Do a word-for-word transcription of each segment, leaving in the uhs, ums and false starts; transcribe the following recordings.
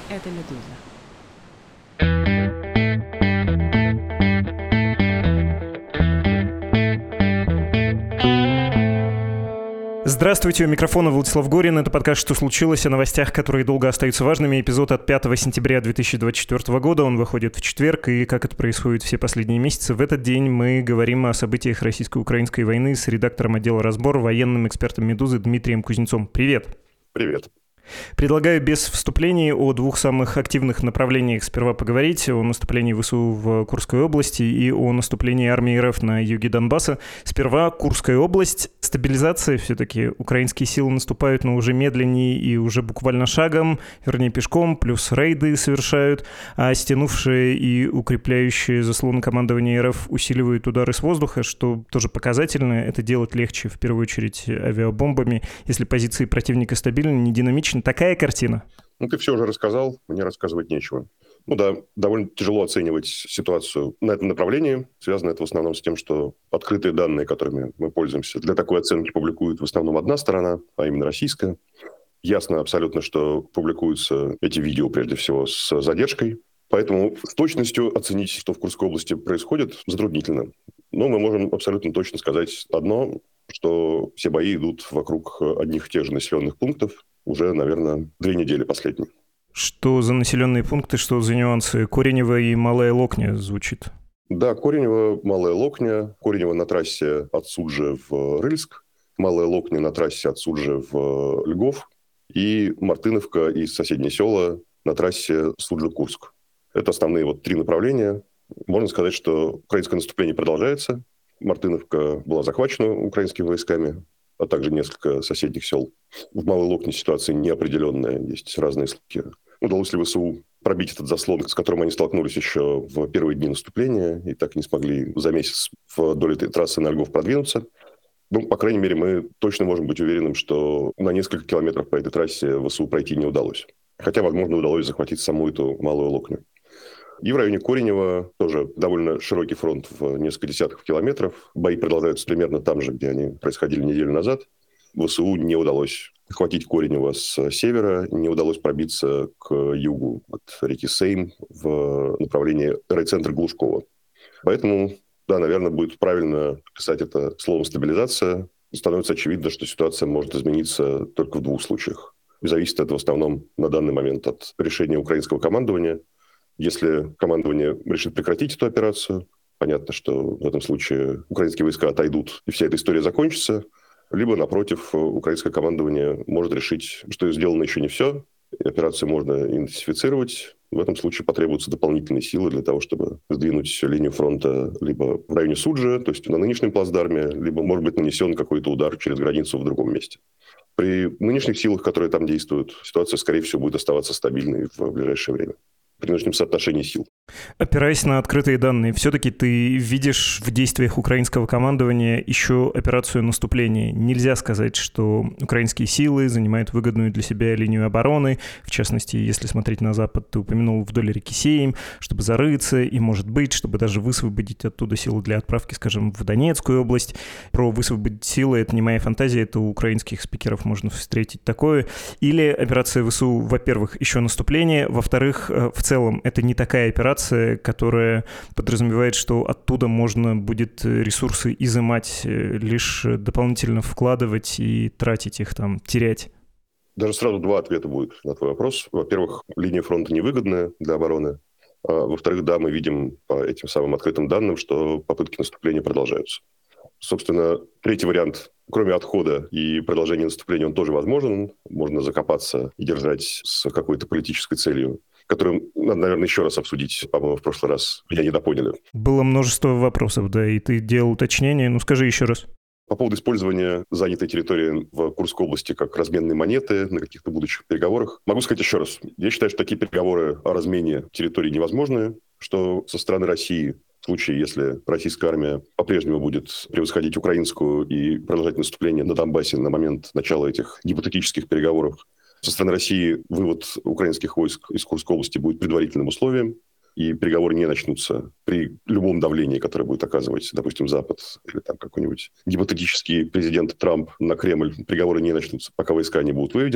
Это «Медуза». Здравствуйте, у микрофона Владислав Горин. Это подкаст «Что случилось?» о новостях, которые долго остаются важными. Эпизод от пятого сентября две тысячи двадцать четвёртого года. Он выходит в четверг, и как это происходит все последние месяцы, в этот день мы говорим о событиях российско-украинской войны с редактором отдела «Разбор», военным экспертом «Медузы» Дмитрием Кузнецом. Привет. Привет. Предлагаю без вступлений о двух самых активных направлениях сперва поговорить: о наступлении ВСУ в Курской области и о наступлении армии РФ на юге Донбасса. Сперва Курская область. Стабилизация все-таки. Украинские силы наступают, но уже медленнее и уже буквально шагом, вернее пешком, плюс рейды совершают, а стянувшие и укрепляющие заслоны командования РФ усиливают удары с воздуха, что тоже показательно. Это делать легче, в первую очередь, авиабомбами, если позиции противника стабильны, не динамичны. Такая картина. Ну, ты все уже рассказал, мне рассказывать нечего. Ну да, довольно тяжело оценивать ситуацию на этом направлении. Связано это в основном с тем, что открытые данные, которыми мы пользуемся, для такой оценки публикует в основном одна сторона, а именно российская. Ясно абсолютно, что публикуются эти видео, прежде всего, с задержкой. Поэтому с точностью оценить, что в Курской области происходит, затруднительно. Но мы можем абсолютно точно сказать одно, что все бои идут вокруг одних и тех же населенных пунктов уже, наверное, две недели последние. Что за населенные пункты, что за нюансы? Коренево и Малая Локня звучит. Да, Коренево, Малая Локня. Коренево на трассе от Суджи в Рыльск. Малая Локня на трассе от Суджи в Льгов. И Мартыновка и соседние села на трассе Суджи-Курск. Это основные вот три направления. Можно сказать, что украинское наступление продолжается. Мартыновка была захвачена украинскими войсками, а также несколько соседних сел. В Малой Локне ситуация неопределенная, есть разные слухи. Удалось ли ВСУ пробить этот заслон, с которым они столкнулись еще в первые дни наступления, и так не смогли за месяц вдоль этой трассы на Льгов продвинуться? Ну, по крайней мере, мы точно можем быть уверенным, что на несколько километров по этой трассе ВСУ пройти не удалось. Хотя, возможно, удалось захватить саму эту Малую Локню. И в районе Коренева тоже довольно широкий фронт в несколько десятков километров. Бои продолжаются примерно там же, где они происходили неделю назад. ВСУ не удалось захватить Коренево с севера, не удалось пробиться к югу от реки Сейм в направлении райцентра Глушкова. Поэтому, да, наверное, будет правильно писать это словом «стабилизация». Становится очевидно, что ситуация может измениться только в двух случаях. И зависит это в основном на данный момент от решения украинского командования. Если командование решит прекратить эту операцию, понятно, что в этом случае украинские войска отойдут, и вся эта история закончится. Либо, напротив, украинское командование может решить, что сделано еще не все, и операцию можно интенсифицировать. В этом случае потребуются дополнительные силы для того, чтобы сдвинуть линию фронта либо в районе Суджи, то есть на нынешнем плацдарме, либо, может быть, нанесен какой-то удар через границу в другом месте. При нынешних силах, которые там действуют, ситуация, скорее всего, будет оставаться стабильной в ближайшее время при нынешнем соотношении сил. Опираясь на открытые данные, все-таки ты видишь в действиях украинского командования еще операцию наступления. Нельзя сказать, что украинские силы занимают выгодную для себя линию обороны. В частности, если смотреть на запад, ты упомянул вдоль реки Сейм, чтобы зарыться, и, может быть, чтобы даже высвободить оттуда силы для отправки, скажем, в Донецкую область. Про высвободить силы — это не моя фантазия, это у украинских спикеров можно встретить такое. Или операция ВСУ, во-первых, еще наступление, во-вторых, в В целом, это не такая операция, которая подразумевает, что оттуда можно будет ресурсы изымать, лишь дополнительно вкладывать и тратить их там, терять. Даже сразу два ответа будет на твой вопрос. Во-первых, линия фронта невыгодная для обороны. А во-вторых, да, мы видим по этим самым открытым данным, что попытки наступления продолжаются. Собственно, третий вариант, кроме отхода и продолжения наступления, он тоже возможен. Можно закопаться и держать с какой-то политической целью, которую надо, наверное, еще раз обсудить, по-моему, в прошлый раз. Меня недопоняли. Было множество вопросов, да, и ты делал уточнение. Ну, скажи еще раз. По поводу использования занятой территории в Курской области как разменной монеты на каких-то будущих переговорах. Могу сказать еще раз. Я считаю, что такие переговоры о размене территории невозможны, что со стороны России, в случае, если российская армия по-прежнему будет превосходить украинскую и продолжать наступление на Донбассе на момент начала этих гипотетических переговоров, со стороны России вывод украинских войск из Курской области будет предварительным условием, и переговоры не начнутся при любом давлении, которое будет оказывать, допустим, Запад или там какой-нибудь гипотетический президент Трамп на Кремль. Переговоры не начнутся, пока войска не будут выведены.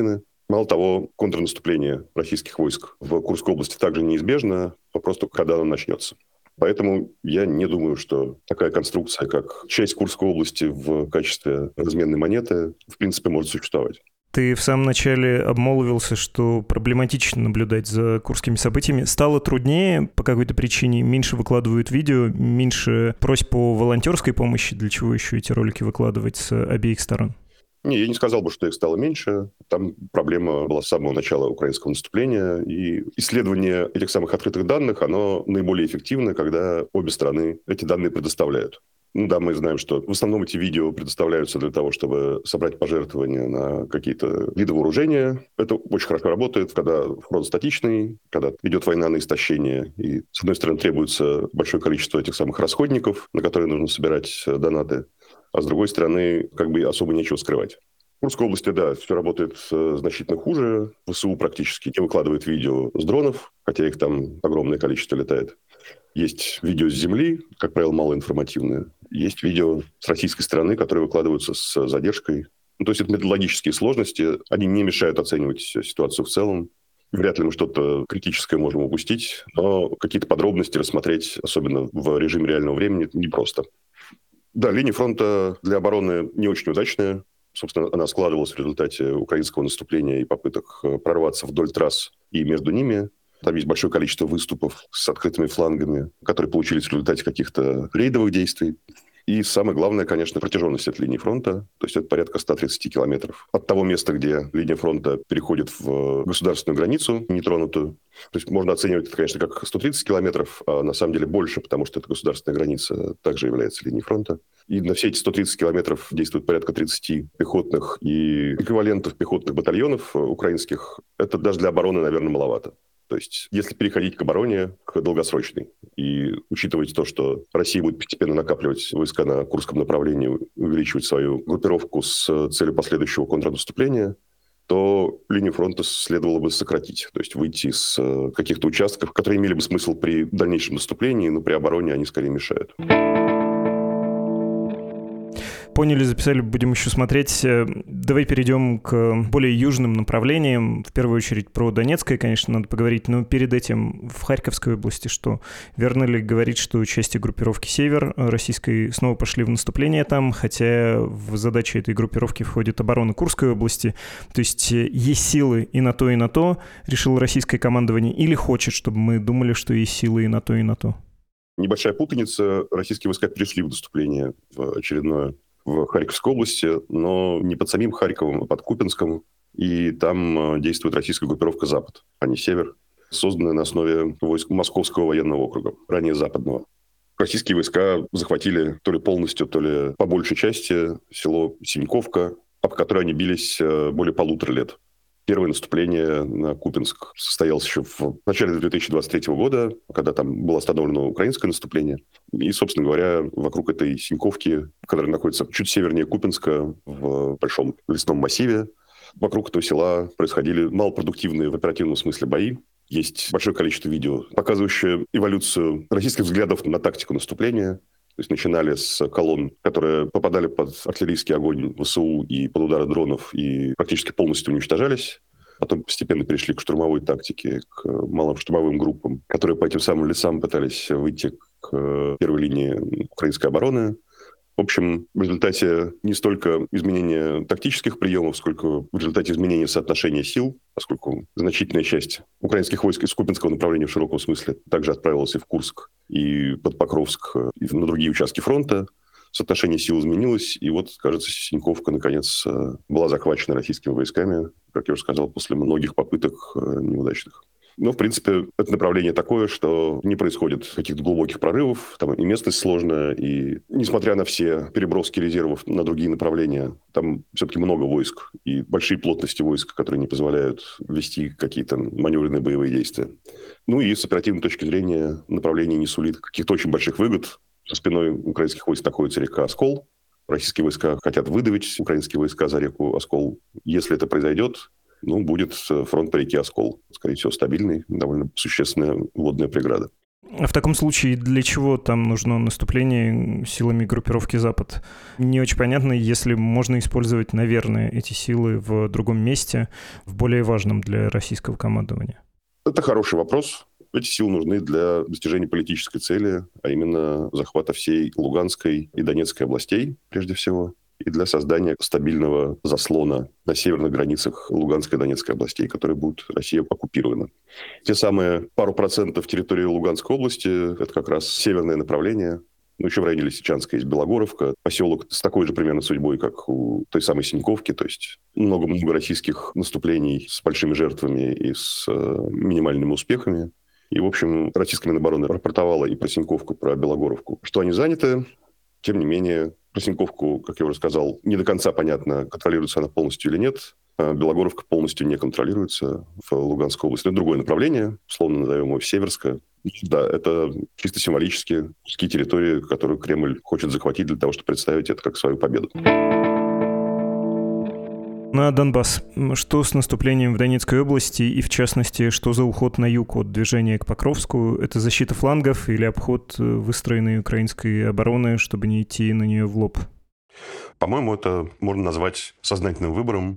Мало того, контрнаступление российских войск в Курской области также неизбежно, вопрос только, когда оно начнется. Поэтому я не думаю, что такая конструкция, как часть Курской области в качестве разменной монеты, в принципе, может существовать. Ты в самом начале обмолвился, что проблематично наблюдать за курскими событиями. Стало труднее по какой-то причине? Меньше выкладывают видео, меньше просьб по волонтерской помощи, для чего еще эти ролики выкладывать с обеих сторон? Не, я не сказал бы, что их стало меньше. Там проблема была с самого начала украинского наступления. И исследование этих самых открытых данных, оно наиболее эффективно, когда обе стороны эти данные предоставляют. Ну да, мы знаем, что в основном эти видео предоставляются для того, чтобы собрать пожертвования на какие-то виды вооружения. Это очень хорошо работает, когда фронт статичный, когда идет война на истощение. И, с одной стороны, требуется большое количество этих самых расходников, на которые нужно собирать донаты. А с другой стороны, как бы особо нечего скрывать. В Курской области, да, все работает значительно хуже. ВСУ практически не выкладывает видео с дронов, хотя их там огромное количество летает. Есть видео с земли, как правило, малоинформативные. Есть видео с российской стороны, которые выкладываются с задержкой. Ну, то есть это методологические сложности. Они не мешают оценивать ситуацию в целом. Вряд ли мы что-то критическое можем упустить, но какие-то подробности рассмотреть, особенно в режиме реального времени, непросто. Да, линия фронта для обороны не очень удачная. Собственно, она складывалась в результате украинского наступления и попыток прорваться вдоль трасс и между ними. Там есть большое количество выступов с открытыми флангами, которые получились в результате каких-то рейдовых действий. И самое главное, конечно, протяженность этой линии фронта. То есть это порядка сто тридцать километров. От того места, где линия фронта переходит в государственную границу, нетронутую. То есть можно оценивать это, конечно, как сто тридцать километров, а на самом деле больше, потому что эта государственная граница также является линией фронта. И на все эти сто тридцать километров действует порядка тридцать пехотных и эквивалентов пехотных батальонов украинских. Это даже для обороны, наверное, маловато. То есть, если переходить к обороне, к долгосрочной, и учитывать то, что Россия будет постепенно накапливать войска на Курском направлении, увеличивать свою группировку с целью последующего контрнаступления, то линию фронта следовало бы сократить. То есть выйти с каких-то участков, которые имели бы смысл при дальнейшем наступлении, но при обороне они скорее мешают. Поняли, записали, будем еще смотреть. Давай перейдем к более южным направлениям. В первую очередь про Донецкое, конечно, надо поговорить, но перед этим в Харьковской области что? Верно ли говорить, что части группировки «Север» российской снова пошли в наступление там, хотя в задачи этой группировки входит оборона Курской области? То есть есть силы и на то, и на то, решило российское командование, или хочет, чтобы мы думали, что есть силы и на то, и на то? Небольшая путаница. Российские войска перешли в наступление в очередное в Харьковской области, но не под самим Харьковом, а под Купянском. И там действует российская группировка «Запад», а не «Север», созданная на основе войск Московского военного округа, ранее Западного. Российские войска захватили то ли полностью, то ли по большей части село Синьковка, об которое они бились более полутора лет. Первое наступление на Купянск состоялось еще в начале две тысячи двадцать третьего года, когда там было остановлено украинское наступление. И, собственно говоря, вокруг этой Синьковки, которая находится чуть севернее Купянска, в большом лесном массиве, вокруг этого села происходили малопродуктивные в оперативном смысле бои. Есть большое количество видео, показывающее эволюцию российских взглядов на тактику наступления. То есть начинали с колонн, которые попадали под артиллерийский огонь ВСУ и под удары дронов и практически полностью уничтожались. Потом постепенно перешли к штурмовой тактике, к малым штурмовым группам, которые по этим самым лесам пытались выйти к первой линии украинской обороны. В общем, в результате не столько изменения тактических приемов, сколько в результате изменения соотношения сил, поскольку значительная часть украинских войск из Купянского направления в широком смысле также отправилась и в Курск, и под Покровск, и на другие участки фронта. Соотношение сил изменилось, и вот, кажется, Синьковка, наконец, была захвачена российскими войсками, как я уже сказал, после многих попыток неудачных. Но, в принципе, это направление такое, что не происходит каких-то глубоких прорывов, там и местность сложная, и несмотря на все переброски резервов на другие направления, там все-таки много войск и большие плотности войск, которые не позволяют вести какие-то маневренные боевые действия. Ну и с оперативной точки зрения направление не сулит каких-то очень больших выгод. За спиной украинских войск находится река Оскол. Российские войска хотят выдавить украинские войска за реку Оскол. Если это произойдет, ну, будет фронт по реке Оскол. Скорее всего, стабильный, довольно существенная водная преграда. А в таком случае для чего там нужно наступление силами группировки «Запад»? Не очень понятно, если можно использовать, наверное, эти силы в другом месте, в более важном для российского командования. Это хороший вопрос. Эти силы нужны для достижения политической цели, а именно захвата всей Луганской и Донецкой областей, прежде всего, и для создания стабильного заслона на северных границах Луганской и Донецкой областей, которые будут Россией оккупированы. Те самые пару процентов территории Луганской области – это как раз северное направление. Ну, еще в районе Лисичанска есть Белогоровка, поселок с такой же примерно судьбой, как у той самой Синьковки, то есть много-много российских наступлений с большими жертвами и с э, минимальными успехами. И, в общем, российская Минобороны рапортовала и про Синьковку, и про Белогоровку, что они заняты. Тем не менее, про Синьковку, как я уже сказал, не до конца понятно, контролируется она полностью или нет. А Белогоровка полностью не контролируется в Луганской области. Это другое направление, условно назовем его Северское. Да, это чисто символически куски территории, которую Кремль хочет захватить для того, чтобы представить это как свою победу. На Донбасс. Что с наступлением в Донецкой области и, в частности, что за уход на юг от движения к Покровску? Это защита флангов или обход выстроенной украинской обороны, чтобы не идти на нее в лоб? По-моему, это можно назвать сознательным выбором.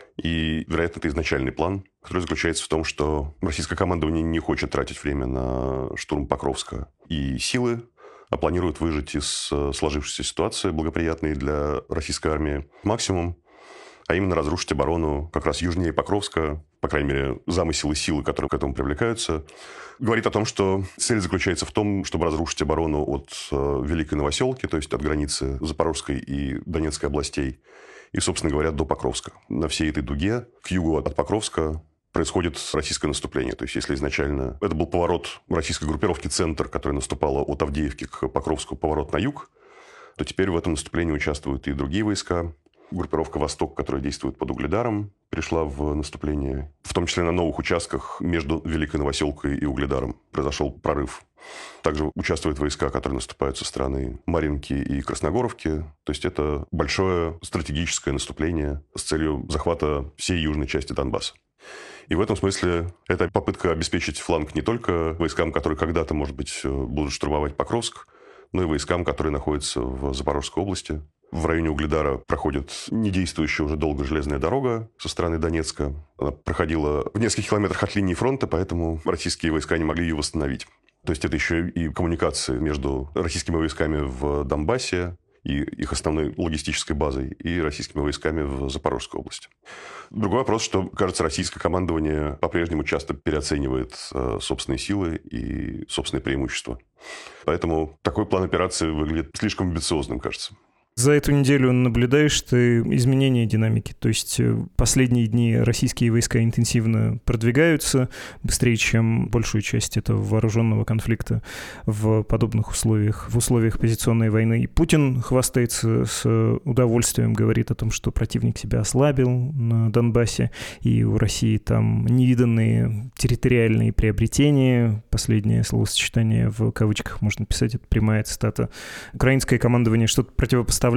И, вероятно, это изначальный план, который заключается в том, что российское командование не хочет тратить время на штурм Покровска и силы, а планирует выжать из сложившейся ситуации, благоприятной для российской армии, максимум, а именно разрушить оборону как раз южнее Покровска, по крайней мере, замысел и силы, которые к этому привлекаются, говорит о том, что цель заключается в том, чтобы разрушить оборону от Великой Новоселки, то есть от границы Запорожской и Донецкой областей, и, собственно говоря, до Покровска. На всей этой дуге, к югу от Покровска, происходит российское наступление. То есть, если изначально это был поворот российской группировки «Центр», которая наступала от Авдеевки к Покровску, поворот на юг, то теперь в этом наступлении участвуют и другие войска. Группировка «Восток», которая действует под Угледаром, перешла в наступление. В том числе на новых участках между Великой Новоселкой и Угледаром произошел прорыв. Также участвуют войска, которые наступают со стороны Марьинки и Красногоровки. То есть это большое стратегическое наступление с целью захвата всей южной части Донбасса. И в этом смысле это попытка обеспечить фланг не только войскам, которые когда-то, может быть, будут штурмовать Покровск, но и войскам, которые находятся в Запорожской области. В районе Угледара проходит недействующая уже долго железная дорога со стороны Донецка. Она проходила в нескольких километрах от линии фронта, поэтому российские войска не могли ее восстановить. То есть это еще и коммуникации между российскими войсками в Донбассе и их основной логистической базой, и российскими войсками в Запорожской области. Другой вопрос, что, кажется, российское командование по-прежнему часто переоценивает э, собственные силы и собственные преимущества. Поэтому такой план операции выглядит слишком амбициозным, кажется. За эту неделю наблюдаешь ты изменения динамики? То есть последние дни российские войска интенсивно продвигаются быстрее, чем большую часть этого вооруженного конфликта в подобных условиях, в условиях позиционной войны. И Путин хвастается с удовольствием, говорит о том, что противник себя ослабил на Донбассе, и у России там невиданные территориальные приобретения. Последнее словосочетание в кавычках можно писать, это прямая цитата. Украинское командование что-то противопоставляет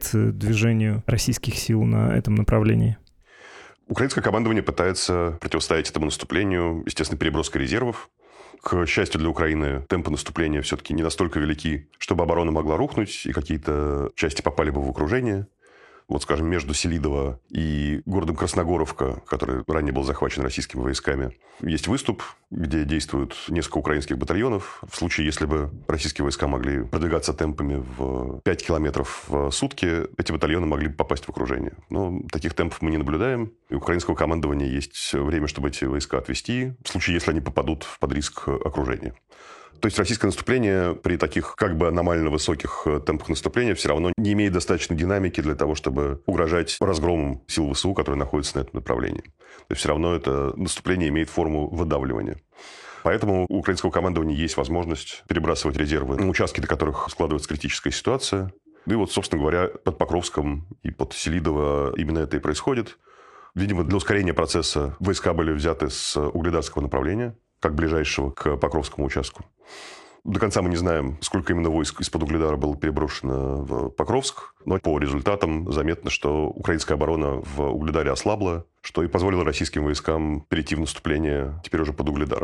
движению российских сил на этом направлении? Украинское командование пытается противостоять этому наступлению, естественно, переброской резервов. К счастью для Украины, темпы наступления все-таки не настолько велики, чтобы оборона могла рухнуть, и какие-то части попали бы в окружение. Вот, скажем, между Селидово и городом Красногоровка, который ранее был захвачен российскими войсками, есть выступ, где действуют несколько украинских батальонов. В случае, если бы российские войска могли продвигаться темпами в пять километров в сутки, эти батальоны могли бы попасть в окружение. Но таких темпов мы не наблюдаем. И у украинского командования есть время, чтобы эти войска отвести, в случае, если они попадут под риск окружения. То есть российское наступление при таких как бы аномально высоких темпах наступления все равно не имеет достаточной динамики для того, чтобы угрожать разгромом сил ВСУ, которые находятся на этом направлении. То есть все равно это наступление имеет форму выдавливания. Поэтому у украинского командования есть возможность перебрасывать резервы на участки, до которых складывается критическая ситуация. И вот, собственно говоря, под Покровском и под Селидово именно это и происходит. Видимо, для ускорения процесса войска были взяты с угледарского направления, как ближайшего к Покровскому участку. До конца мы не знаем, сколько именно войск из-под Угледара было переброшено в Покровск, но по результатам заметно, что украинская оборона в Угледаре ослабла, что и позволило российским войскам перейти в наступление теперь уже под Угледаром.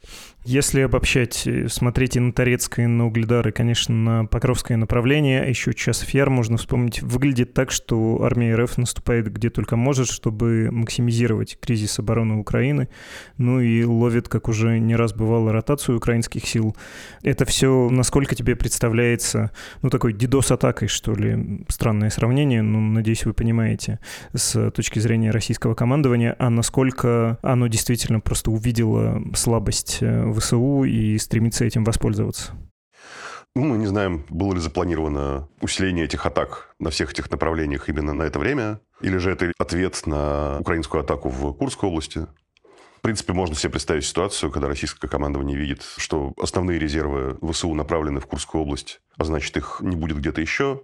Если обобщать, смотреть и на Торецкое, и на Угледар, и, конечно, на Покровское направление, а еще Часов Яр можно вспомнить, выглядит так, что армия РФ наступает где только может, чтобы максимизировать кризис обороны Украины, ну и ловит, как уже не раз бывало, ротацию украинских сил. Это все, насколько тебе представляется, ну, такой дидос-атакой, что ли, странное сравнение, но, надеюсь, вы понимаете, с точки зрения российского командования, а насколько оно действительно просто увидело слабость ВСУ и стремится этим воспользоваться? Ну, мы не знаем, было ли запланировано усиление этих атак на всех этих направлениях именно на это время, или же это ответ на украинскую атаку в Курской области. В принципе, можно себе представить ситуацию, когда российское командование видит, что основные резервы ВСУ направлены в Курскую область, а значит, их не будет где-то еще.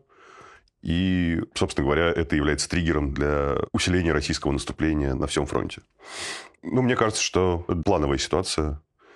И, собственно говоря, это является триггером для усиления российского наступления на всем фронте. Ну, мне кажется, что это плановая ситуация.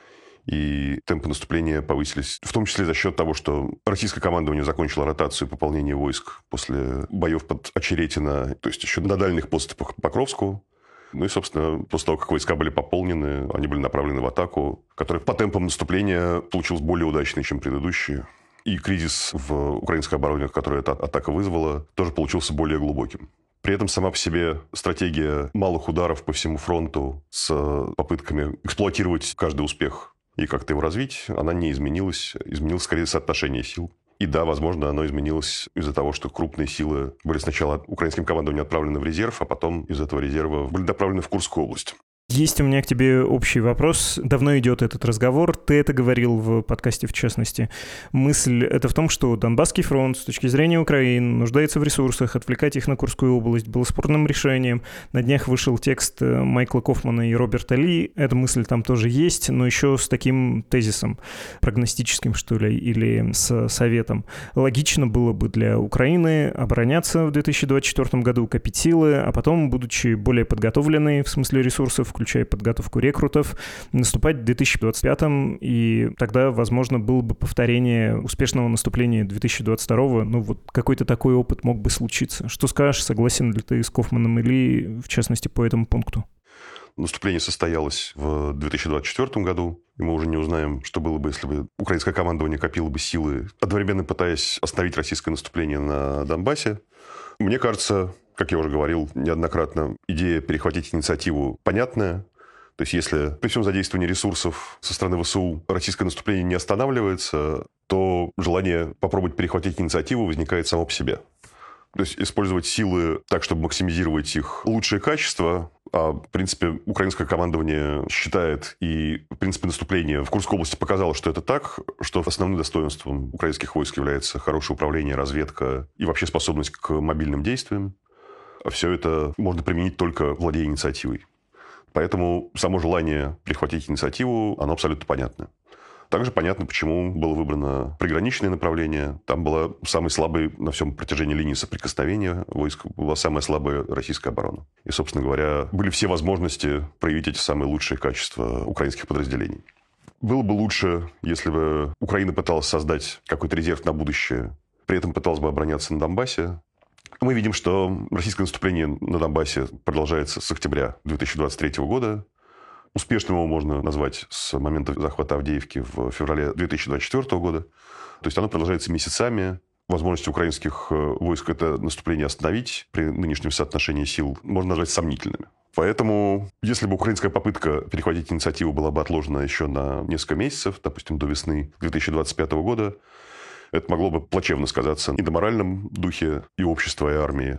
И темпы наступления повысились, в том числе за счет того, что российское командование закончило ротацию и пополнение войск после боев под Очеретино, то есть еще на дальних подступах к Покровску. Ну и, собственно, после того, как войска были пополнены, они были направлены в атаку, которая по темпам наступления получилась более удачной, чем предыдущие. И кризис в украинской обороне, который эта атака вызвала, тоже получился более глубоким. При этом сама по себе стратегия малых ударов по всему фронту с попытками эксплуатировать каждый успех и как-то его развить, она не изменилась. Изменилось скорее соотношение сил. И да, возможно, оно изменилось из-за того, что крупные силы были сначала украинским командованием отправлены в резерв, а потом из этого резерва были доправлены в Курскую область. Есть у меня к тебе общий вопрос. Давно идет этот разговор. Ты это говорил в подкасте, в частности. Мысль это в том, что Донбасский фронт с точки зрения Украины нуждается в ресурсах. Отвлекать их на Курскую область было спорным решением. На днях вышел текст Майкла Кофмана и Роберта Ли. Эта мысль там тоже есть, но еще с таким тезисом, прогностическим, что ли, или с советом. Логично было бы для Украины обороняться в две тысячи двадцать четвёртом году, копить силы, а потом, будучи более подготовленной в смысле ресурсов, включая подготовку рекрутов, наступать в две тысячи двадцать пятом, и тогда, возможно, было бы повторение успешного наступления две тысячи двадцать второго. Ну, вот какой-то такой опыт мог бы случиться. Что скажешь, согласен ли ты с Кофманом или, в частности, по этому пункту? Наступление состоялось в две тысячи двадцать четвёртом году, и мы уже не узнаем, что было бы, если бы украинское командование копило бы силы, одновременно пытаясь остановить российское наступление на Донбассе. Мне кажется, как я уже говорил неоднократно, идея перехватить инициативу понятная. То есть если при всем задействовании ресурсов со стороны ВСУ российское наступление не останавливается, то желание попробовать перехватить инициативу возникает само по себе. То есть использовать силы так, чтобы максимизировать их лучшие качества. А, в принципе, украинское командование считает, и, в принципе, наступление в Курской области показало, что это так, что основным достоинством украинских войск является хорошее управление, разведка и вообще способность к мобильным действиям. Все это можно применить только владея инициативой. Поэтому само желание перехватить инициативу, оно абсолютно понятно. Также понятно, почему было выбрано приграничное направление. Там была самой слабой на всем протяжении линии соприкосновения войск, была самая слабая российская оборона. И, собственно говоря, были все возможности проявить эти самые лучшие качества украинских подразделений. Было бы лучше, если бы Украина пыталась создать какой-то резерв на будущее, при этом пыталась бы обороняться на Донбассе. Мы видим, что российское наступление на Донбассе продолжается с октября две тысячи двадцать третьего года. Успешным его можно назвать с момента захвата Авдеевки в феврале две тысячи двадцать четвёртого года. То есть оно продолжается месяцами. Возможности украинских войск это наступление остановить при нынешнем соотношении сил можно назвать сомнительными. Поэтому, если бы украинская попытка перехватить инициативу была бы отложена еще на несколько месяцев, допустим, до весны две тысячи двадцать пятого года, это могло бы плачевно сказаться и на моральном духе и общества, и армии.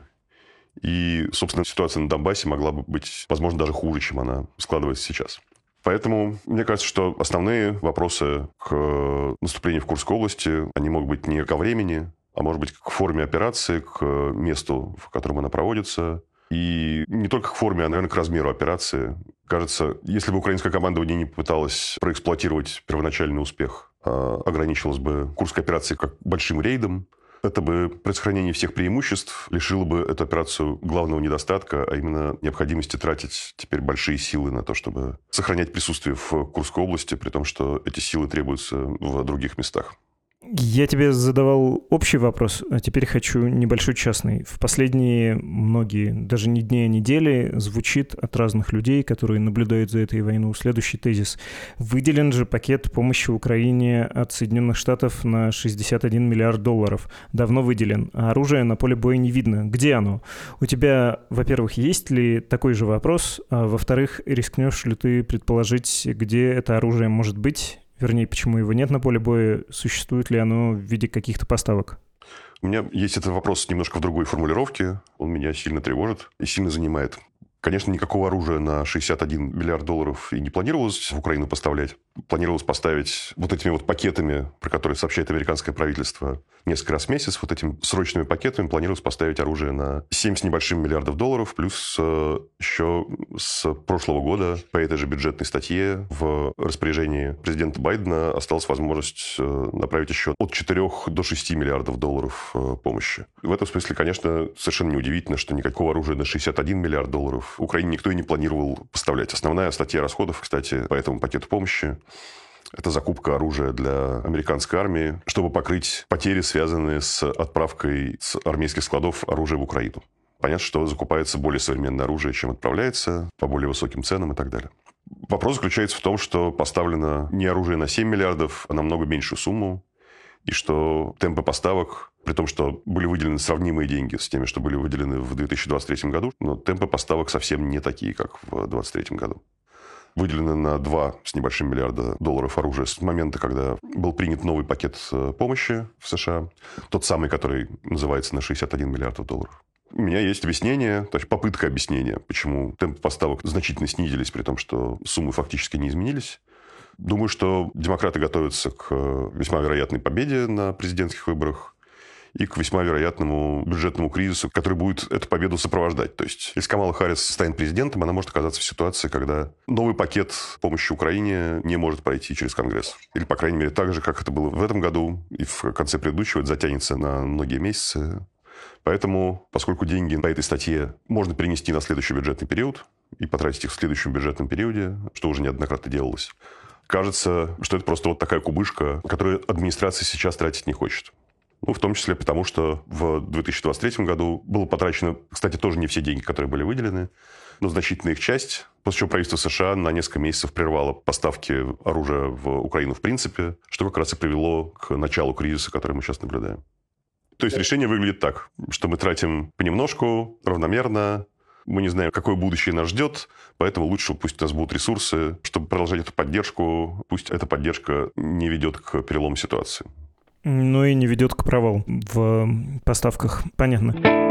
И, собственно, ситуация на Донбассе могла бы быть, возможно, даже хуже, чем она складывается сейчас. Поэтому мне кажется, что основные вопросы к наступлению в Курской области, они могут быть не ко времени, а может быть к форме операции, к месту, в котором она проводится. И не только к форме, а, наверное, к размеру операции. Кажется, если бы украинское командование не попыталось проэксплуатировать первоначальный успех, а ограничилось бы Курской операцией как большим рейдом, это бы при сохранении всех преимуществ лишило бы эту операцию главного недостатка, а именно необходимости тратить теперь большие силы на то, чтобы сохранять присутствие в Курской области, при том, что эти силы требуются в других местах. Я тебе задавал общий вопрос, а теперь хочу небольшой частный. В последние многие, даже не дни, а недели, звучит от разных людей, которые наблюдают за этой войной, следующий тезис. Выделен же пакет помощи Украине от Соединенных Штатов на шестьдесят один миллиард долларов. Давно выделен, а оружия на поле боя не видно. Где оно? У тебя, во-первых, есть ли такой же вопрос, а во-вторых, рискнешь ли ты предположить, где это оружие может быть? Вернее, почему его нет на поле боя? Существует ли оно в виде каких-то поставок? У меня есть этот вопрос немножко в другой формулировке. Он меня сильно тревожит и сильно занимает. Конечно, никакого оружия на шестьдесят один миллиард долларов и не планировалось в Украину поставлять. Планировалось поставить вот этими вот пакетами, про которые сообщает американское правительство, несколько раз в месяц. Вот этими срочными пакетами планировалось поставить оружие на семь с небольшим миллиардов долларов. Плюс э, еще с прошлого года по этой же бюджетной статье в распоряжении президента Байдена осталась возможность э, направить еще от четырёх до шести миллиардов долларов э, помощи. В этом смысле, конечно, совершенно неудивительно, что никакого оружия на шестьдесят один миллиард долларов Украине никто и не планировал поставлять. Основная статья расходов, кстати, по этому пакету помощи – это закупка оружия для американской армии, чтобы покрыть потери, связанные с отправкой с армейских складов оружия в Украину. Понятно, что закупается более современное оружие, чем отправляется, по более высоким ценам и так далее. Вопрос заключается в том, что поставлено не оружие на семь миллиардов, а на намного меньшую сумму, и что темпы поставок, при том, что были выделены сравнимые деньги с теми, что были выделены в две тысячи двадцать третьем году, но темпы поставок совсем не такие, как в две тысячи двадцать третьем году. Выделено на два с небольшим миллиарда долларов оружия с момента, когда был принят новый пакет помощи в США, тот самый, который называется на шестьдесят один миллиард долларов. У меня есть объяснение, то есть попытка объяснения, почему темпы поставок значительно снизились, при том, что суммы фактически не изменились. Думаю, что демократы готовятся к весьма вероятной победе на президентских выборах и к весьма вероятному бюджетному кризису, который будет эту победу сопровождать. То есть, если Камала Харрис станет президентом, она может оказаться в ситуации, когда новый пакет помощи Украине не может пройти через Конгресс. Или, по крайней мере, так же, как это было в этом году и в конце предыдущего, это затянется на многие месяцы. Поэтому, поскольку деньги по этой статье можно перенести на следующий бюджетный период и потратить их в следующем бюджетном периоде, что уже неоднократно делалось, кажется, что это просто вот такая кубышка, которую администрация сейчас тратить не хочет. Ну, в том числе потому, что в две тысячи двадцать третьем году было потрачено, кстати, тоже не все деньги, которые были выделены, но значительная их часть, после чего правительство США на несколько месяцев прервало поставки оружия в Украину в принципе, что как раз и привело к началу кризиса, который мы сейчас наблюдаем. То есть решение выглядит так, что мы тратим понемножку, равномерно, мы не знаем, какое будущее нас ждет, поэтому лучше пусть у нас будут ресурсы, чтобы продолжать эту поддержку, пусть эта поддержка не ведет к перелому ситуации. Ну и не ведет к провалу в поставках. Понятно.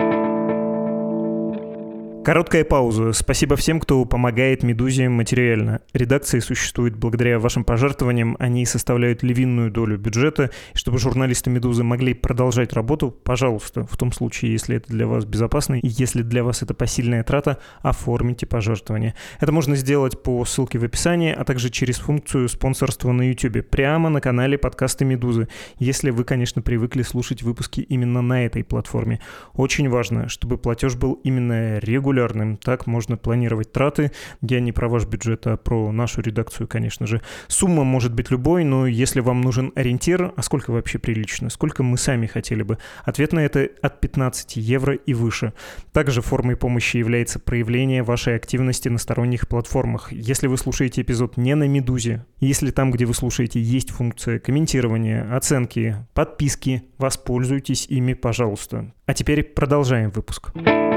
Короткая пауза. Спасибо всем, кто помогает «Медузе» материально. Редакции существует благодаря вашим пожертвованиям. Они составляют львиную долю бюджета. И чтобы журналисты «Медузы» могли продолжать работу, пожалуйста, в том случае, если это для вас безопасно, и если для вас это посильная трата, оформите пожертвование. Это можно сделать по ссылке в описании, а также через функцию спонсорства на YouTube, прямо на канале подкаста «Медузы», если вы, конечно, привыкли слушать выпуски именно на этой платформе. Очень важно, чтобы платеж был именно регулярным. Так можно планировать траты. Я не про ваш бюджет, а про нашу редакцию, конечно же. Сумма может быть любой, но если вам нужен ориентир, а сколько вообще прилично, сколько мы сами хотели бы? Ответ на это от пятнадцати евро и выше. Также формой помощи является проявление вашей активности на сторонних платформах. Если вы слушаете эпизод не на «Медузе», если там, где вы слушаете, есть функция комментирования, оценки, подписки, воспользуйтесь ими, пожалуйста. А теперь продолжаем выпуск.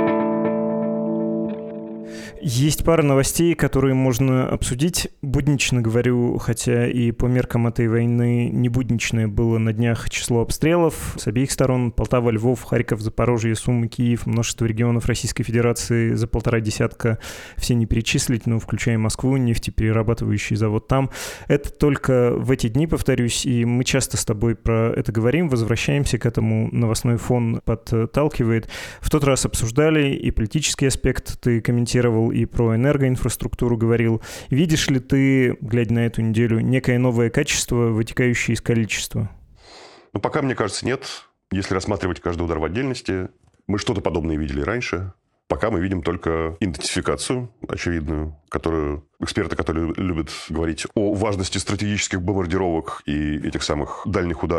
Есть пара новостей, которые можно обсудить. Буднично говорю, хотя и по меркам этой войны не будничное было на днях число обстрелов с обеих сторон. Полтава, Львов, Харьков, Запорожье, Сумы, Киев, множество регионов Российской Федерации за полтора десятка. Все не перечислить, но включая Москву, нефтеперерабатывающий завод там. Это только в эти дни, повторюсь, и мы часто с тобой про это говорим, возвращаемся к этому, новостной фон подталкивает. В тот раз обсуждали и политический аспект, ты комментировал, и про энергоинфраструктуру говорил. Видишь ли ты, глядя на эту неделю, некое новое качество, вытекающее из количества? Ну, пока, мне кажется, нет. Если рассматривать каждый удар в отдельности, мы что-то подобное видели раньше. Пока мы видим только идентификацию очевидную, которую эксперты, которые любят говорить о важности стратегических бомбардировок и этих самых дальних ударов,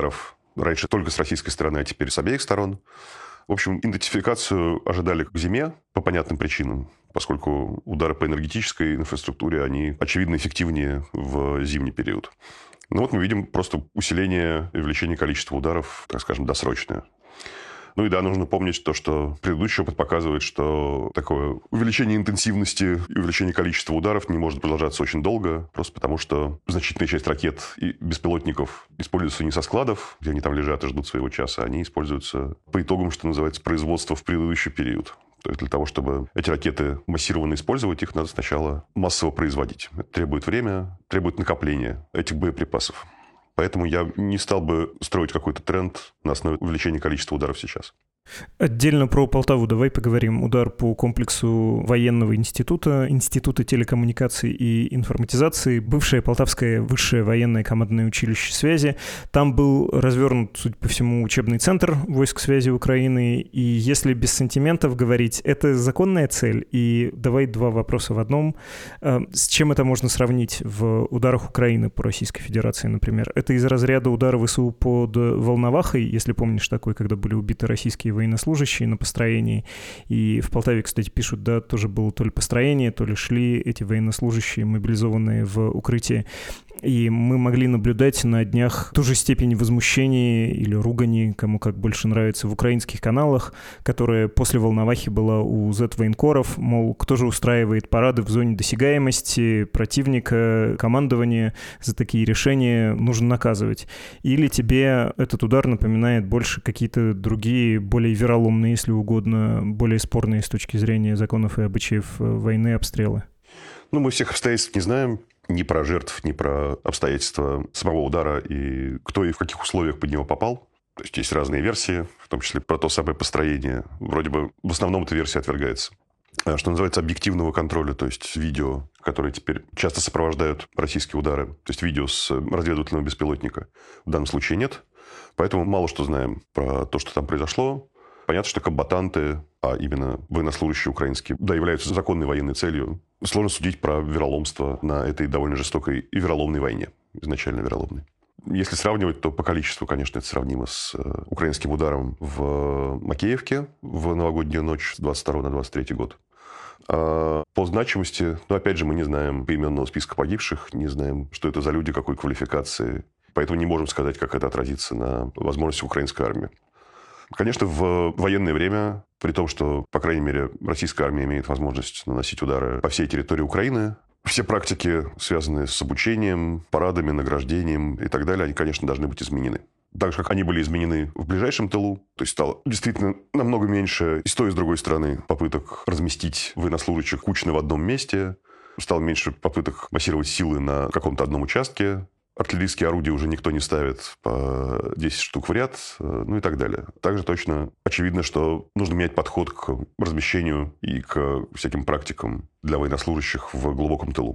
Раньше только с российской стороны, а теперь с обеих сторон. В общем, идентификацию ожидали к зиме по понятным причинам, поскольку удары по энергетической инфраструктуре, они, очевидно, эффективнее в зимний период. Но вот мы видим просто усиление и увеличение количества ударов, так скажем, досрочное. Ну и да, нужно помнить то, что предыдущий опыт показывает, что такое увеличение интенсивности и увеличение количества ударов не может продолжаться очень долго, просто потому что значительная часть ракет и беспилотников используются не со складов, где они там лежат и ждут своего часа, они используются по итогам, что называется, производства в предыдущий период. То есть для того, чтобы эти ракеты массированно использовать, их надо сначала массово производить. Это требует время, требует накопления этих боеприпасов. Поэтому я не стал бы строить какой-то тренд на основе увеличения количества ударов сейчас. Отдельно про Полтаву давай поговорим. Удар по комплексу военного института, Института телекоммуникаций и информатизации, бывшее Полтавское высшее военное командное училище связи. Там был развернут, судя по всему, учебный центр войск связи Украины. И если без сантиментов говорить, это законная цель. И давай два вопроса в одном. С чем это можно сравнить в ударах Украины по Российской Федерации, например? Это из разряда удара ВСУ под Волновахой, если помнишь такой, когда были убиты российские военнослужащие на построении. И в Полтаве, кстати, пишут, да, тоже было то ли построение, то ли шли эти военнослужащие, мобилизованные в укрытие. И мы могли наблюдать на днях ту же степень возмущения или ругани, кому как больше нравится, в украинских каналах, которая после Волновахи была у зет-военкоров, мол, кто же устраивает парады в зоне досягаемости противника, командования за такие решения нужно наказывать. Или тебе этот удар напоминает больше какие-то другие, более вероломные, если угодно, более спорные с точки зрения законов и обычаев войны обстрелы? Ну, мы всех обстоятельств не знаем. Ни про жертв, ни про обстоятельства самого удара и кто и в каких условиях под него попал. То есть есть разные версии, в том числе про то самое построение. Вроде бы в основном эта версия отвергается. Что называется объективного контроля, то есть видео, которые теперь часто сопровождают российские удары. То есть видео с разведывательного беспилотника в данном случае нет. Поэтому мало что знаем про то, что там произошло. Понятно, что комбатанты, а именно военнослужащие украинские, да, являются законной военной целью. Сложно судить про вероломство на этой довольно жестокой и вероломной войне, изначально вероломной. Если сравнивать, то по количеству, конечно, это сравнимо с украинским ударом в Макеевке в новогоднюю ночь с двадцать второго на двадцать третий год. А по значимости, ну, опять же, мы не знаем поименного списка погибших, не знаем, что это за люди, какой квалификации. Поэтому не можем сказать, как это отразится на возможности украинской армии. Конечно, в военное время, при том, что, по крайней мере, российская армия имеет возможность наносить удары по всей территории Украины, все практики, связанные с обучением, парадами, награждением и так далее, они, конечно, должны быть изменены. Так же, как они были изменены в ближайшем тылу, то есть стало действительно намного меньше и с той, и с другой стороны попыток разместить военнослужащих кучно в одном месте, стало меньше попыток массировать силы на каком-то одном участке, артиллерийские орудия уже никто не ставит по десять штук в ряд, ну и так далее. Также точно очевидно, что нужно менять подход к размещению и к всяким практикам для военнослужащих в глубоком тылу.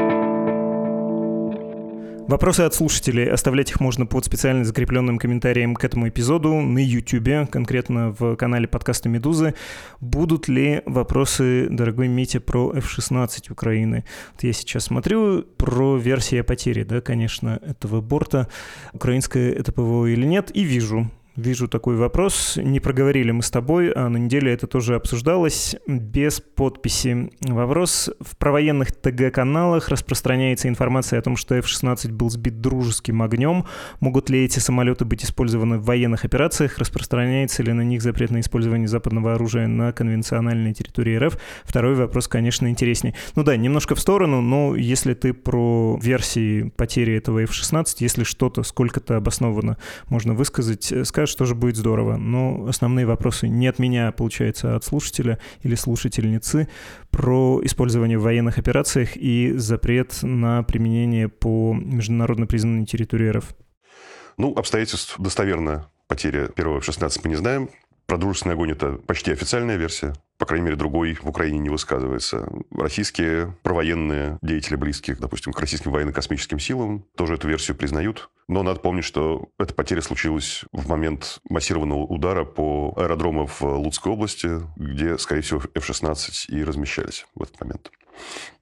Вопросы от слушателей. Оставлять их можно под специально закрепленным комментарием к этому эпизоду на YouTube, конкретно в канале подкаста «Медузы». Будут ли вопросы, дорогой Митя, про эф шестнадцать Украины? Вот я сейчас смотрю про версии о потере, да, конечно, этого борта. Украинское это ПВО или нет? И вижу. Вижу такой вопрос. Не проговорили мы с тобой, а на неделе это тоже обсуждалось без подписи. Вопрос. В провоенных ТГ-каналах распространяется информация о том, что эф шестнадцать был сбит дружеским огнем. Могут ли эти самолеты быть использованы в военных операциях? Распространяется ли на них запрет на использование западного оружия на конвенциональной территории РФ? Второй вопрос, конечно, интереснее. Ну да, немножко в сторону, но если ты про версии потери этого эф шестнадцать, если что-то сколько-то обоснованно можно высказать, скажешь, тоже будет здорово. Но основные вопросы не от меня, получается, а от слушателя или слушательницы про использование в военных операциях и запрет на применение по международно признанной территории РФ. Ну, обстоятельств достоверно потери первого эф шестнадцать мы не знаем. Про дружественный огонь это почти официальная версия. По крайней мере, другой в Украине не высказывается. Российские провоенные деятели, близких, допустим, к российским военно-космическим силам, тоже эту версию признают. Но надо помнить, что эта потеря случилась в момент массированного удара по аэродрому в Луцкой области, где, скорее всего, эф шестнадцать и размещались в этот момент.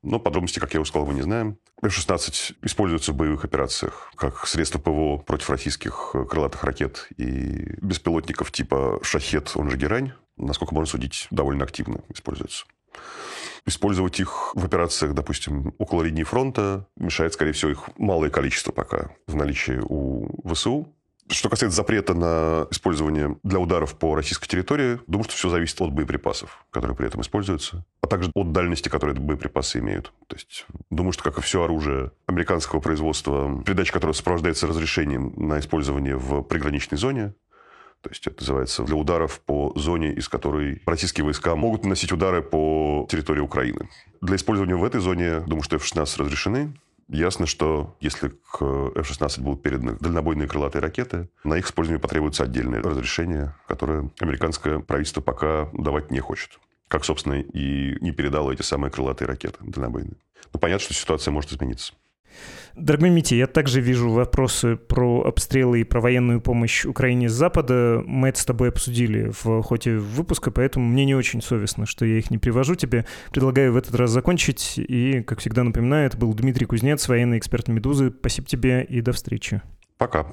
Но подробности, как я уже сказал, мы не знаем. эф шестнадцать используется в боевых операциях как средство ПВО против российских крылатых ракет и беспилотников типа «Шахед», он же «Герань». Насколько можно судить, довольно активно используется. Использовать их в операциях, допустим, около линии фронта мешает, скорее всего, их малое количество пока в наличии у ВСУ. Что касается запрета на использование для ударов по российской территории, думаю, что все зависит от боеприпасов, которые при этом используются, а также от дальности, которые боеприпасы имеют. То есть, думаю, что, как и все оружие американского производства, передача которого сопровождается разрешением на использование в приграничной зоне, то есть это называется для ударов по зоне, из которой российские войска могут наносить удары по территории Украины. Для использования в этой зоне, думаю, что эф шестнадцать разрешены. Ясно, что если к эф шестнадцать будут переданы дальнобойные крылатые ракеты, на их использование потребуется отдельное разрешение, которое американское правительство пока давать не хочет. Как, собственно, и не передало эти самые крылатые ракеты дальнобойные. Но понятно, что ситуация может измениться. Дорогой Митя, я также вижу вопросы про обстрелы и про военную помощь Украине с Запада. Мы это с тобой обсудили в ходе выпуска, поэтому мне не очень совестно, что я их не привожу тебе. Предлагаю в этот раз закончить. И, как всегда, напоминаю, это был Дмитрий Кузнец, военный эксперт «Медузы». Спасибо тебе и до встречи. Пока.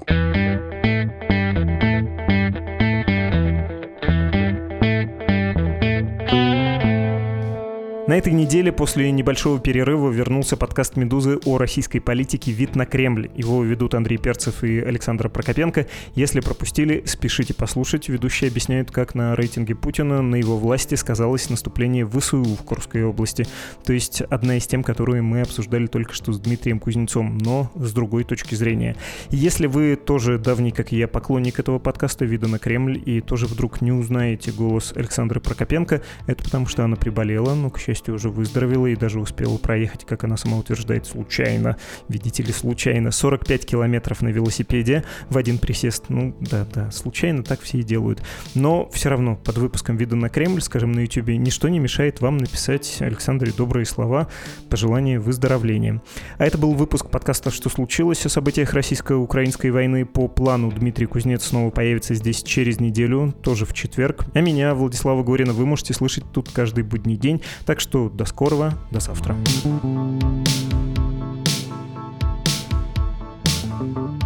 На этой неделе после небольшого перерыва вернулся подкаст «Медузы» о российской политике «Вид на Кремль». Его ведут Андрей Перцев и Александр Прокопенко. Если пропустили, спешите послушать. Ведущие объясняют, как на рейтинге Путина на его власти сказалось наступление ВСУ в Курской области. То есть одна из тем, которую мы обсуждали только что с Дмитрием Кузнецом, но с другой точки зрения. Если вы тоже давний, как и я, поклонник этого подкаста «Вида на Кремль» и тоже вдруг не узнаете голос Александры Прокопенко, это потому что она приболела, но, к счастью, уже выздоровела и даже успела проехать, как она сама утверждает, случайно, видите ли, случайно, сорок пять километров на велосипеде в один присест. Ну, да-да, случайно так все и делают. Но все равно под выпуском «Вида на Кремль», скажем, на Ютубе, ничто не мешает вам написать Александре добрые слова, пожелания выздоровления. А это был выпуск подкаста «Что случилось?» о событиях российско-украинской войны. По плану Дмитрий Кузнец снова появится здесь через неделю, тоже в четверг. А меня, Владислава Горина, вы можете слышать тут каждый будний день. Так что до скорого, до завтра.